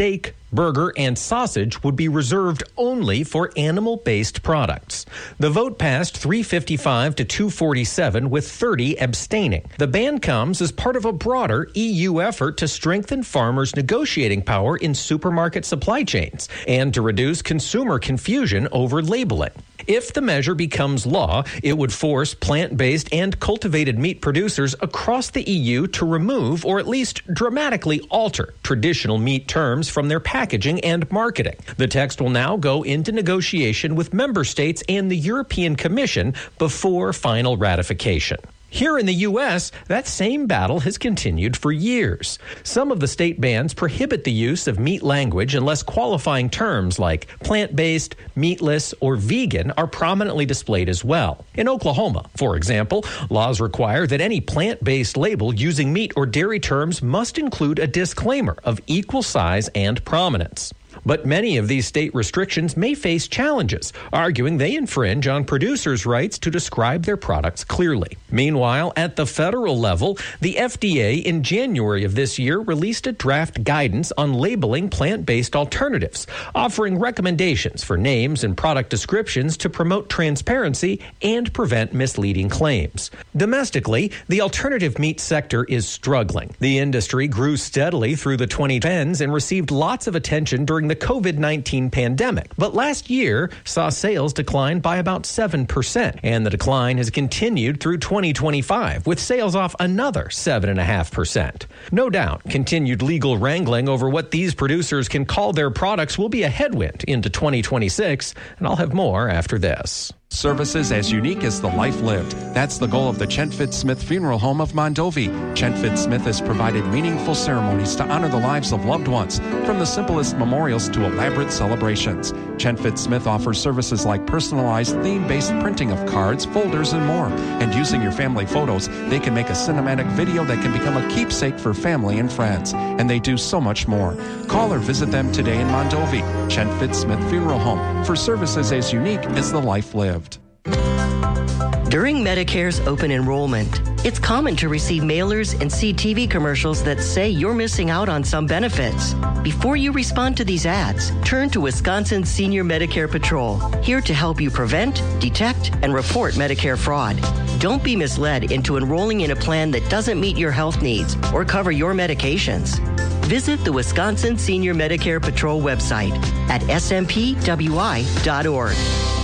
Burger and sausage would be reserved only for animal-based products. The vote passed three fifty-five to two forty-seven with thirty abstaining. The ban comes as part of a broader E U effort to strengthen farmers' negotiating power in supermarket supply chains and to reduce consumer confusion over labeling. If the measure becomes law, it would force plant-based and cultivated meat producers across the E U to remove or at least dramatically alter traditional meat terms from their packaging and marketing. The text will now go into negotiation with member states and the European Commission before final ratification. Here in the U S, that same battle has continued for years. Some of the state bans prohibit the use of meat language unless qualifying terms like plant-based, meatless, or vegan are prominently displayed as well. In Oklahoma, for example, laws require that any plant-based label using meat or dairy terms must include a disclaimer of equal size and prominence. But many of these state restrictions may face challenges, arguing they infringe on producers' rights to describe their products clearly. Meanwhile, at the federal level, the F D A in January of this year released a draft guidance on labeling plant-based alternatives, offering recommendations for names and product descriptions to promote transparency and prevent misleading claims. Domestically, the alternative meat sector is struggling. The industry grew steadily through the twenty tens and received lots of attention during the COVID nineteen pandemic. But last year saw sales decline by about seven percent, and the decline has continued through twenty twenty-five, with sales off another seven point five percent. No doubt, continued legal wrangling over what these producers can call their products will be a headwind into twenty twenty-six, and I'll have more after this. Services as unique as the life lived. That's the goal of the Chentfit Smith Funeral Home of Mondovi. Chentfit Smith has provided meaningful ceremonies to honor the lives of loved ones, from the simplest memorials to elaborate celebrations. Chentfit Smith offers services like personalized theme-based printing of cards, folders, and more. And using your family photos, they can make a cinematic video that can become a keepsake for family and friends. And they do so much more. Call or visit them today in Mondovi. Chentfit Smith Funeral Home, for services as unique as the life lived. During Medicare's open enrollment, it's common to receive mailers and see T V commercials that say you're missing out on some benefits. Before you respond to these ads, turn to Wisconsin Senior Medicare Patrol, here to help you prevent, detect, and report Medicare fraud. Don't be misled into enrolling in a plan that doesn't meet your health needs or cover your medications. Visit the Wisconsin Senior Medicare Patrol website at s m p w i dot org.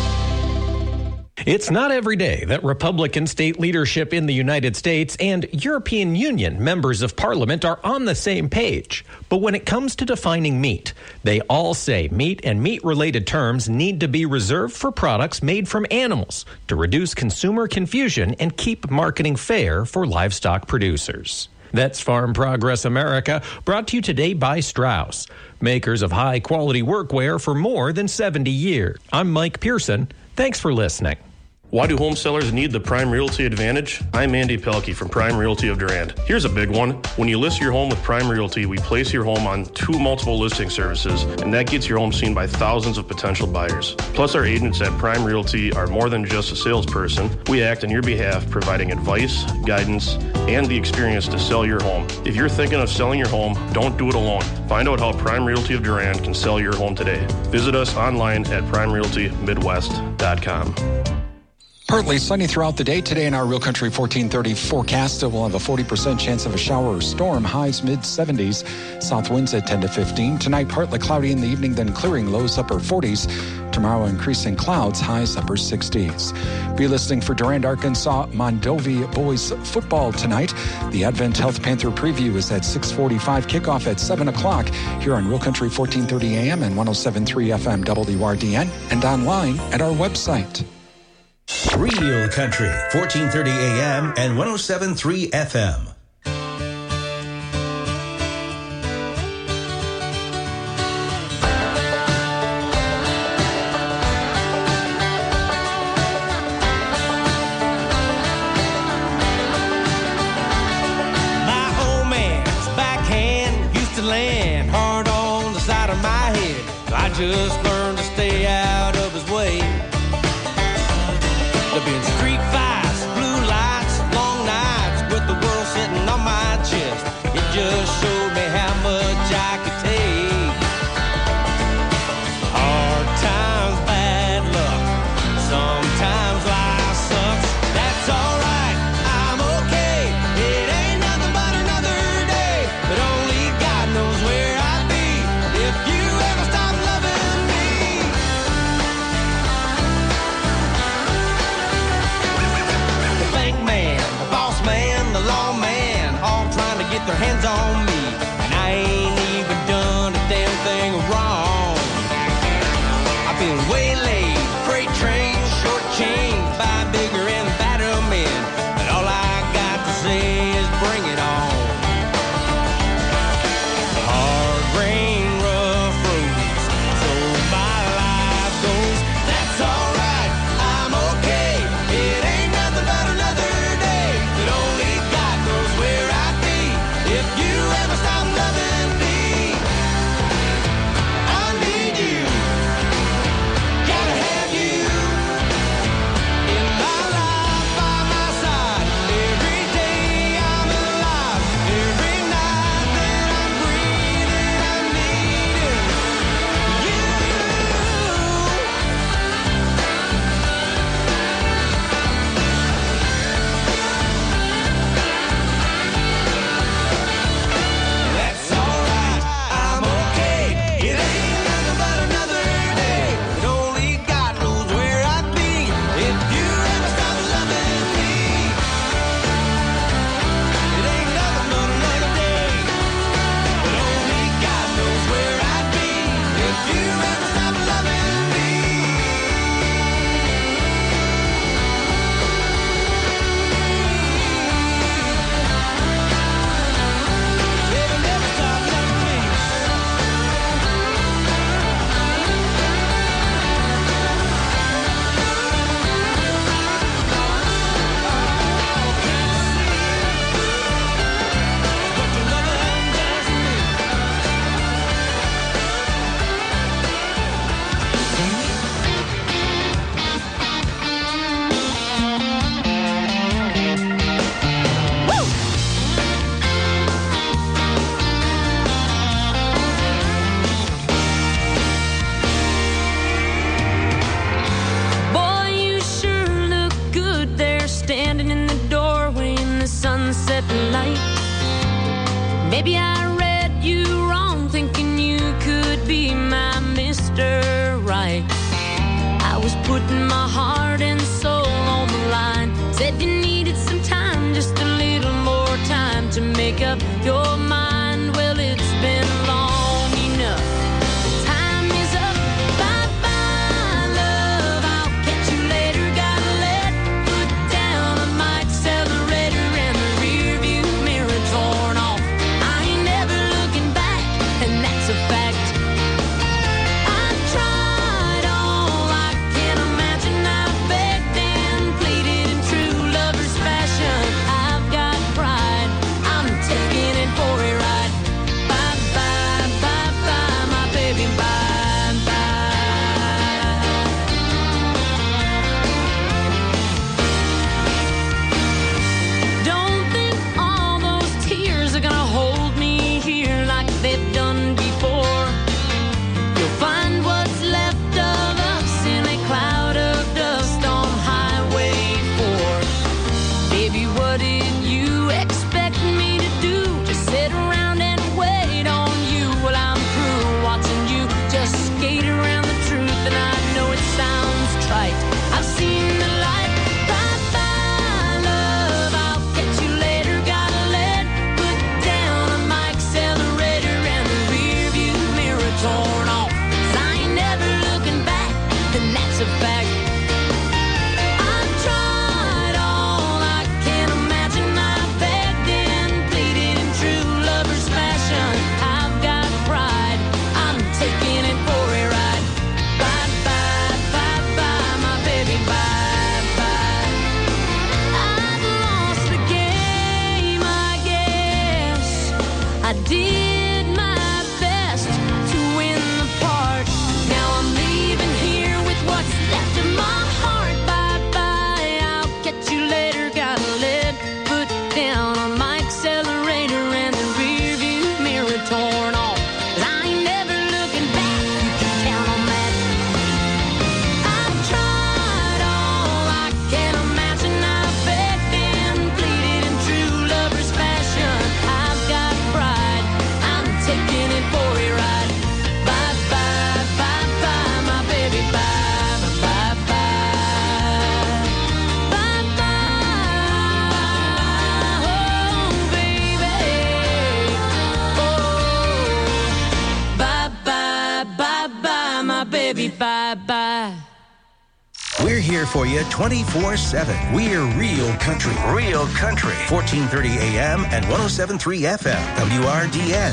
It's not every day that Republican state leadership in the United States and European Union members of Parliament are on the same page. But when it comes to defining meat, they all say meat and meat-related terms need to be reserved for products made from animals to reduce consumer confusion and keep marketing fair for livestock producers. That's Farm Progress America, brought to you today by Strauss, makers of high-quality workwear for more than seventy years. I'm Mike Pearson. Thanks for listening. Why do home sellers need the Prime Realty advantage? I'm Andy Pelkey from Prime Realty of Durand. Here's a big one. When you list your home with Prime Realty, we place your home on two multiple listing services, and that gets your home seen by thousands of potential buyers. Plus, our agents at Prime Realty are more than just a salesperson. We act on your behalf, providing advice, guidance, and the experience to sell your home. If you're thinking of selling your home, don't do it alone. Find out how Prime Realty of Durand can sell your home today. Visit us online at prime realty midwest dot com. Partly sunny throughout the day today in our Real Country fourteen thirty forecast. We'll have a forty percent chance of a shower or storm, highs mid seventies. South winds at ten to fifteen. Tonight, partly cloudy in the evening, then clearing, lows upper forties. Tomorrow, increasing clouds, highs upper sixties. Be listening for Durand, Arkansas, Mondovi boys football tonight. The Advent Health Panther preview is at six forty-five, kickoff at seven o'clock here on Real Country fourteen thirty A M and one oh seven point three F M W R D N and online at our website. Real Country, fourteen thirty A M and one oh seven point three F M. My old man's backhand used to land hard on the side of my head. I just learned to stay out of his way. There've been street fights, blue lights, long nights with the world sitting on my chest. It just showed me how much I could take. Maybe I read you wrong, thinking you could be my Mister Right. I was putting my heart and soul on the line. Said you needed some time, just a little more time to make up your mind. Well, it's been long enough. Time is up. Bye-bye, love. I'll catch you later. Gotta let foot down on my accelerator and the rear view mirror torn off. I ain't never looking back, and that's a fact. I tried all I can imagine. I begged and pleaded in true lover's fashion. I've got pride. I'm taking it for a ride. Bye bye, bye bye, my baby, bye bye. Don't think all those tears are gonna hold me here like they've done before. You'll find what's left of us in a cloud of dust on Highway four. Baby, what did you expect me to do? Just sit around and wait on you? Well, I'm through watching you just skate around the truth, and I know it sounds trite. I've seen the light. Bye bye, love. I'll catch you later. Gotta let foot down on my accelerator and the rear view mirror torn off. 'Cause I ain't never looking back, and that's a fact. I've tried all I can imagine. I begged and pleaded in true lover's fashion. I've got pride. I'm taking it for a ride. Bye bye, bye bye, my baby, bye bye. I've lost the game, I guess. I did my best to win the part. Now I'm leaving here with what's left of my heart. Bye bye, I'll catch you later. Gotta let foot down on my accelerator and the rear view mirror torn off. 'Cause I ain't never looking back. You can count on that. I've tried all I can imagine. I begged and pleaded in true lover's fashion. I've got pride. I'm taking it for a ride. Bye bye, bye bye, my baby, bye bye, bye bye. Bye bye, oh baby. Oh, bye bye, bye bye, my baby, bye bye. We're here for you twenty-four seven. We're Real Country. Real Country. fourteen thirty A M and one oh seven point three F M. W R D N.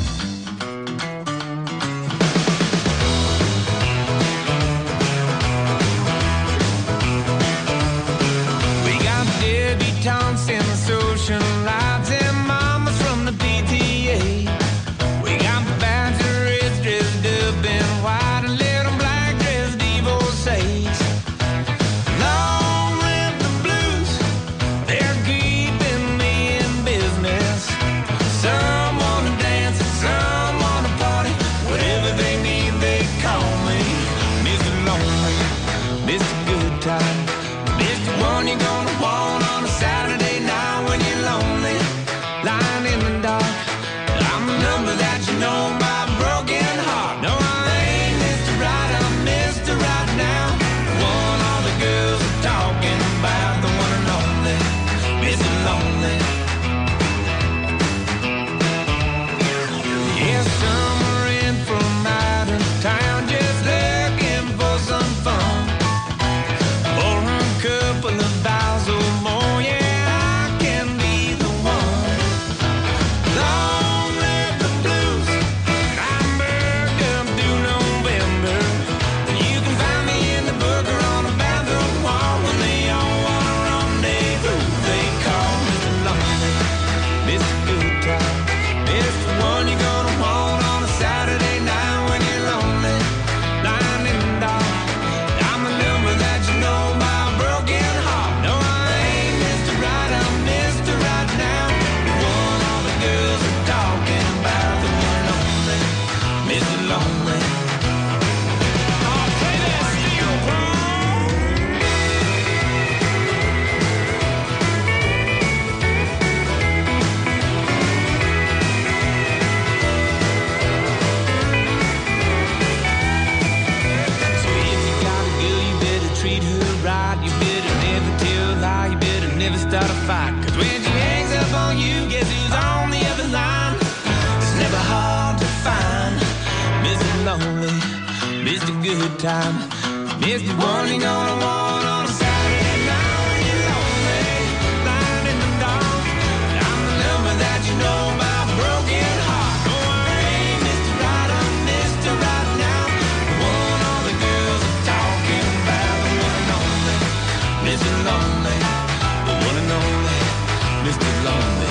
We got debutantes in the social lives and mamas from the P T A. We got bachelorettes dressed up in white and little black dressed divorcees. Long live the blues, they're keeping me in business. Some wanna dance and some wanna party. Whatever they need, they call me Mister Lonely, Mister Good Time, Mister One you're gonna want on a Saturday night when you're lonely, lying in the dark. I'm the number that you know my broken heart. No, I ain't Mister Right, I'm Mister Right now. The one all the girls are talking about, the one and only Mister Lonely. Yeah, some are in from out of town just looking for some fun. Or treat her right. You better never tell a lie, you better never start a fight. Cause when she hangs up on you, guess who's on the other line? It's never hard to find Mister Lonely, Mister Good Time, Mister One you're gonna want on a Saturday night when you're lonely, lying in the dark. I'm the number that you know my broken heart. No, I ain't Mister Right, I'm Mister Right now. The one all the girls are talking about, the one and only Mister Lonely, the one and only Mister Lonely.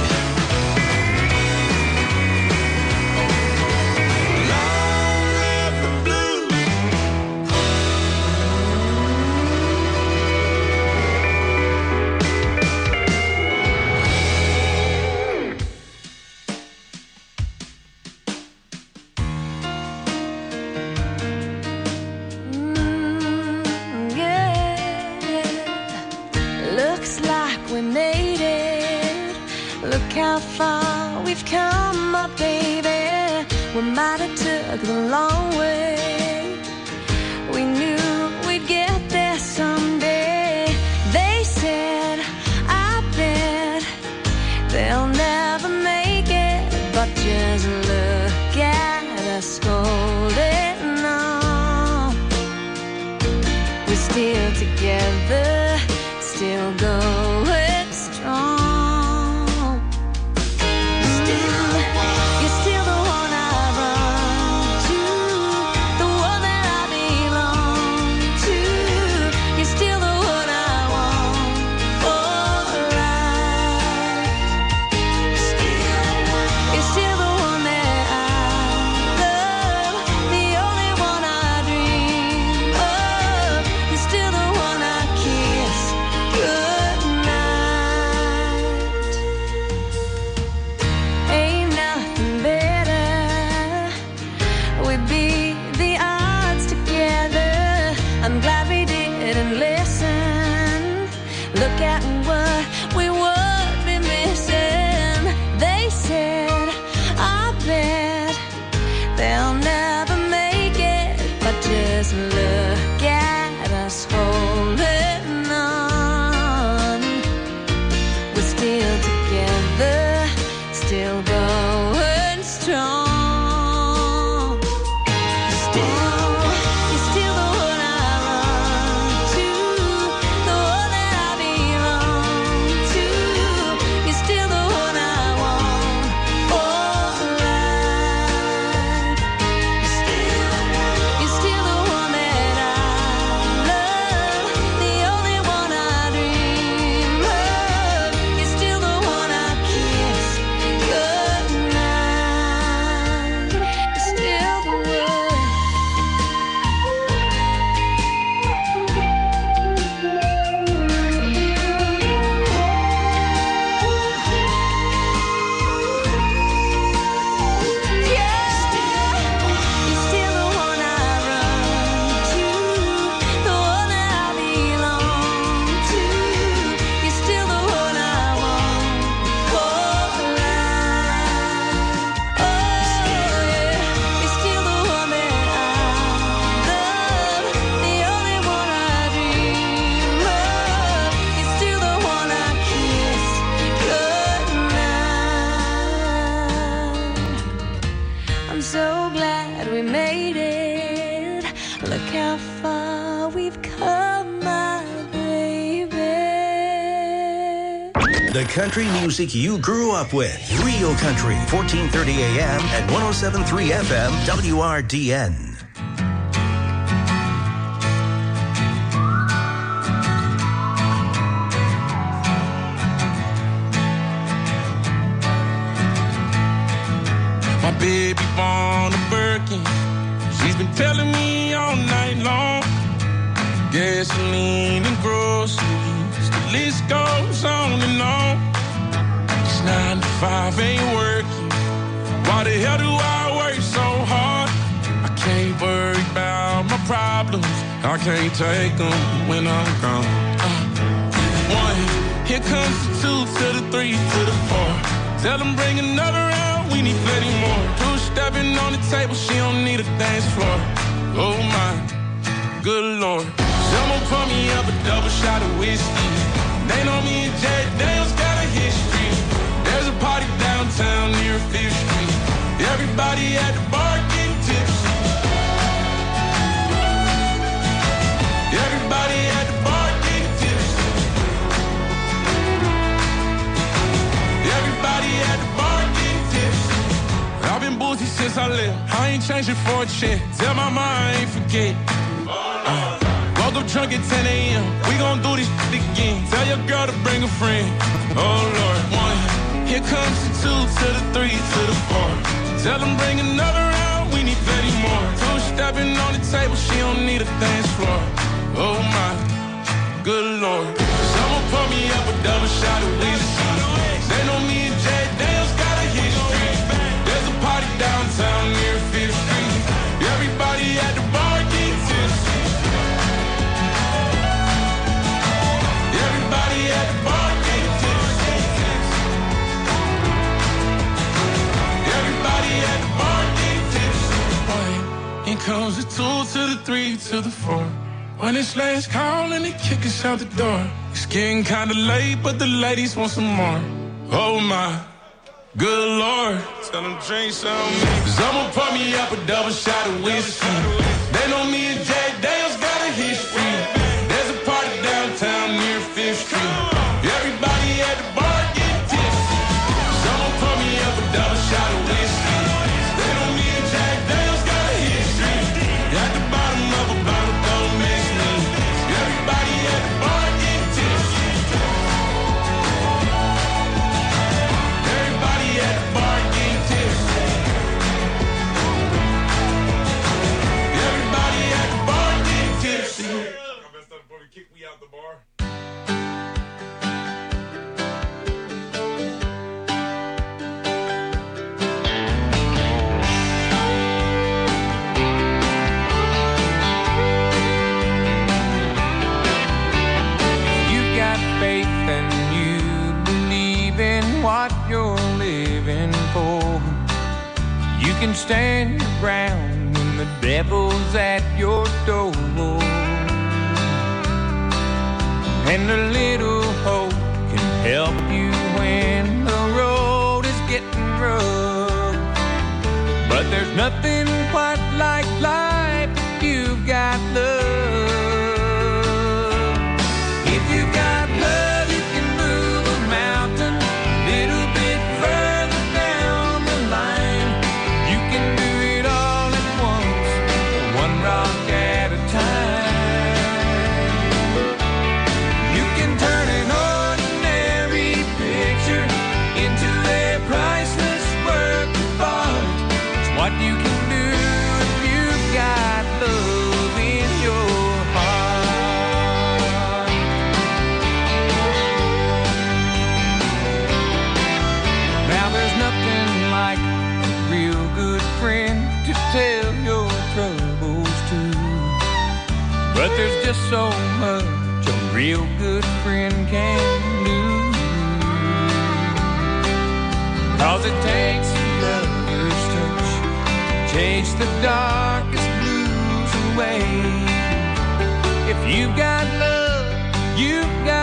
How far we've come, my baby. We might have took the long way. We knew we'd get there someday. They said, I bet they'll never make it, but just look at us holding on. We're still together, still going strong. The country music you grew up with. Real Country, fourteen thirty A M and one oh seven point three F M W R D N. My baby born a Birkin. She's been telling me all night long. Gasoline and groceries, the list goes on and on. It's nine to five, ain't working. Why the hell do I work so hard? I can't worry about my problems. I can't take them when I'm gone. Uh, one, here comes the two to the three to the four. Tell them bring another round, we need plenty more. Two stepping on the table, she don't need a dance floor. Oh my, good Lord. Someone pour me up a double shot of whiskey. They know me and Jack Daniels got a history. There's a party downtown near Fifth Street. Everybody at the bar getting tipsy. Everybody at the bar getting tipsy. Everybody at the bar getting tipsy. I've been boozy since I left. I ain't changing for a check. Tell my mom I ain't forget. Uh, woke up drunk at ten a.m. We gon' do this shit again. Tell your girl to bring a friend. Oh Lord, one. Here comes the two to the three to the four. Tell them bring another round. We need thirty more. Two stepping on the table. She don't need a dance floor. Oh my, good Lord. Someone pour me up a double shot of whiskey. They know me and Jack Daniels got a history. There's a party downtown near Fifth Street. Everybody at the bar getting tipsy. Everybody at the bar getting tipsy. Everybody at the bar getting tipsy. One, here comes the two to the three to the four. When it's last call and they kick us out the door. It's getting kinda late, but the ladies want some more. Oh my, good Lord. Tell them drink some. Someone pour me up a double shot of whiskey. They know me and Jack Daniels got a history. There's a party downtown near Fifth Street. Everybody at the bar getting tipsy. Someone pour me up a double shot of whiskey. They know me and Jack Daniels got a history. At the bottom of a bottle, don't miss me. Everybody at the bar getting tipsy. Everybody at the bar getting tipsy. Everybody at the bar getting tipsy. I messed up before we kick me out the bar. Faith and you believe in what you're living for. You can stand your ground when the devil's at your door. And a little hope can help you when the road is getting rough. But there's nothing quite like life if you've got love. If you've got love, you can move a mountain a little bit further down the line. You can do it all at once, one rock at a time. You can turn an ordinary picture into a priceless work of art. It's what you can do if you've got love in your heart. Now there's nothing like a real good friend to tell your troubles to. But there's just so much a real good friend can do. 'Cause it takes a lover's touch to chase the darkest blues away. If you've got love, you've got